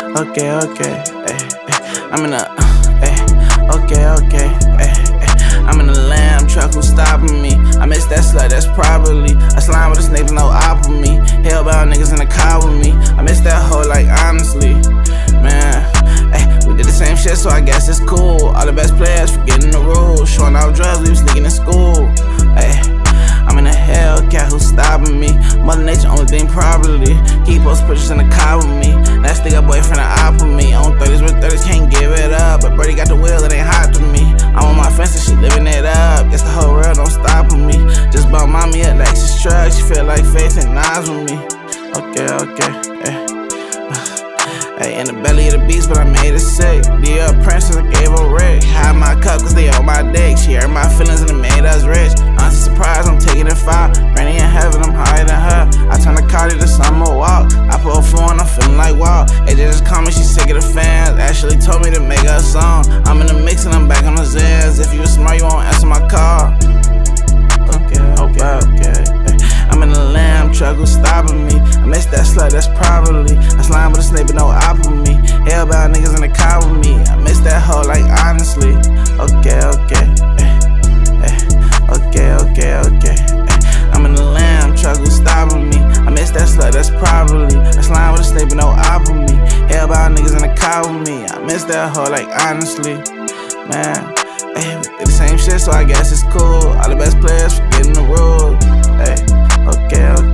Okay, okay, I'm in a, okay, I'm in a lamb truck, who's stopping me? I miss that slut, that's probably a slime with a snake, no op with me. Hellbound niggas in the car with me. I miss that hoe, like, honestly, man. We did the same shit, so I guess it's cool. All the best players forgetting the rules. Showing off drugs, we was sneaking in school. I'm in a Hellcat, who's stopping me? Mother Nature, only thing probably. He post pictures in the car with me. That stick up boyfriend, the op with me. On 30s with 30s, can't give it up. But Brady got the wheel, it ain't hot to me. I'm on my fence and she living it up. Guess the whole world don't stop with me. Just bought mommy a Lexus truck. She feel like Faith and Nas with me. In the belly of the beast, but I made it sick. The princess, I gave her Rick. Hide my cup, cause they on my dick. She hurt my feelings and it made us rich. Honestly surprised, I'm taking it far. Granny in heaven, I'm higher than her. I turn the car to the summer walk. I put her phone, I'm feeling like wow. AJ just called me, she sick of the fans. Ashley told me to make her a song. I'm in the mix and I'm back on the Zans. If you was smart, you won't answer my call. Okay. I'm in a lamb truck, who's stopping me? I miss that slut, that's probably a slime with a snake, but no op with me. Hellbound niggas in the car with me. I miss that hoe, like, honestly. Okay. I'm in a lamb truck, who's stopping me? I miss that slut, that's probably a slime with a snake, but no op with me. Hellbound niggas in the car with me. I miss that hoe, like, honestly, man. We did the same shit, so I guess it's cool. All the best players forgetting the rules. Okay.